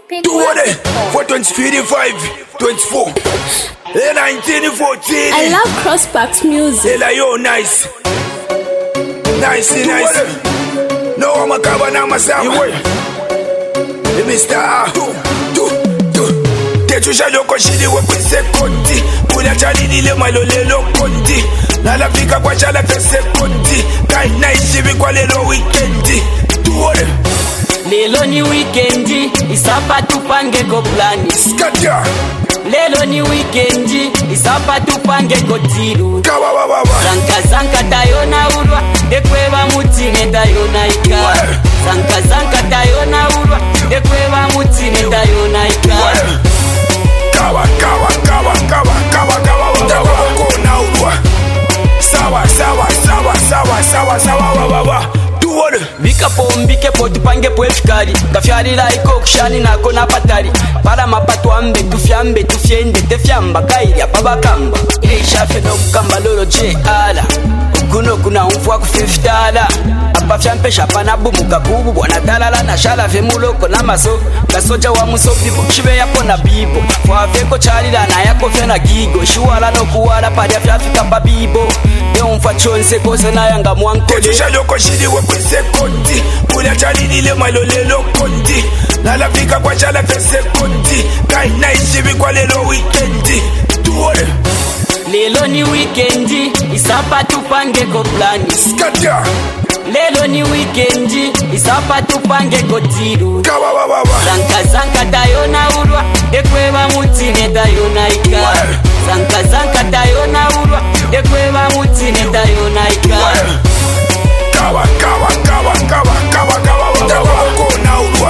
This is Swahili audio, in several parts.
For 2025, 24, 1914. I love Crossbacks music. Yo, nice. Nice. No, I'm a cabana myself. Mr. A. Tetushalo koshili we kwise konti. Kula chali le malole lo konti. Nala fika kwa chala fese konti. Kai nice kwa lelo weekendi. Tuone. Lelo ni weekendi, isapa tupange go plani. Skatia. Lelo ni weekendi, isapa tupange go tiru. Kawa baba. Zanka tayona urwa, dekweba mutine tayona ika. Zanka tayona urwa, dekweba mutine tayona ika. Kawa kona urwa. Sawa baba. Tuone. Mbike po tupange po efikari. Kafyari la iko kushani nako na patari. Para mapatu ambe tufyambe tufyende tefyamba kairi apabakamba. Shafe no kukamba lolo je ala. Kuno kuna umfwa kufiftala. Apa fyampesha pana bumu kabubu bwana talala na shala femuloko na maso. Kasoja wa musopi shibe yapo na bibo. Kwa feko chalila na yako fena gigo. Shuala no kuwala padia fyafika babibo. Umfa chonse koze na yanga mwankole. Tetushalo koshili we kwise konti. Kula chali le malole lo konti. Nala fika kwa chala fese konti. Kai nice kwa lelo weekendi. Tuone. Lelo ni weekendi, isapa tupange go plani. Skatia. Lelo ni weekendi, isapa tupange go tiru. Kawa baba. Zanka tayona urwa, dekweba mutine tayona ika. Zanka tayona urwa, dekweba mutine tayona ika. Kawa kona urwa.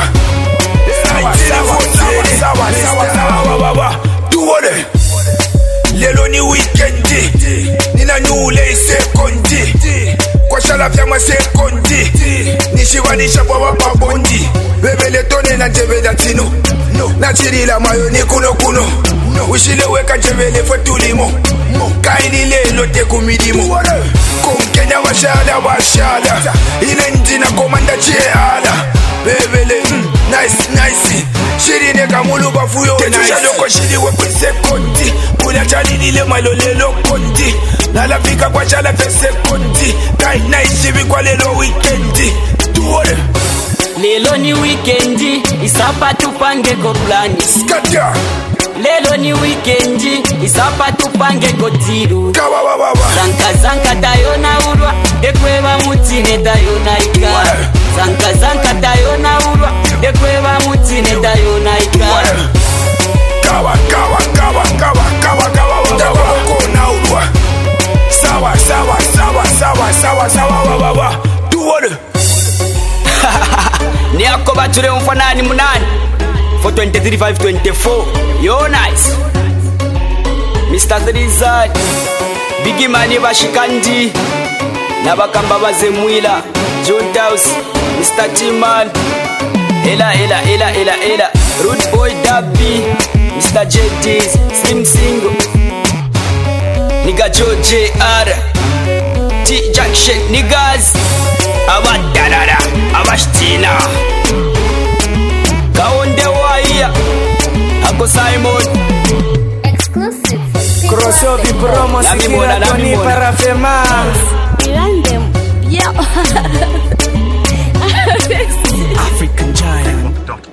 Sawa baba. Tuone. Lelo ni weekendi. Nina nyule sekondi. Kwa shala fyama sekondi. Nishiwanisha kwa wapabondi. Bebele tone na njebele tino. Na chirila mayo ni kuno. Ushile weka njebele fatulimo. Kaini lelo te kumidimo. Kumkenya washala. Inenjina komanda cheala. Bebele nice. Shirine kamulu bafuyo nice. Tetushalo koshili we kwise konti. Kula chali le malole lo konti. Nala fika kwa chala fese konti. Kai nice kwa lelo weekendi. Tuone. Lelo ni weekendi, isapa tupange go plani. Skatia. Lelo ni weekendi, isapa tupange go tiru. Kawa baba. Zanka tayona urwa, dekweba mutine tayona ika. Zanka tayona urwa, dekweba mutine tayona ika. Kawa kona urwa. Sawa baba. Tuone. Ni ako bature mfanani munani. For 23-5-24. Yo nice. Mr. Trizad. Bigi mani bashikandi. Nabakamba bazemwila. John House. Mr. T-Man. Ela. Root Boy Dabby. Mr. JD's. Slim Single. Nigga Joe JR. T Junction niggas. Abadadada. Abashtina. Kaonde waya. Ako Simon. Exclusive. Crossover promo sikira Tony para Femas. Random. Yeah. African Giant.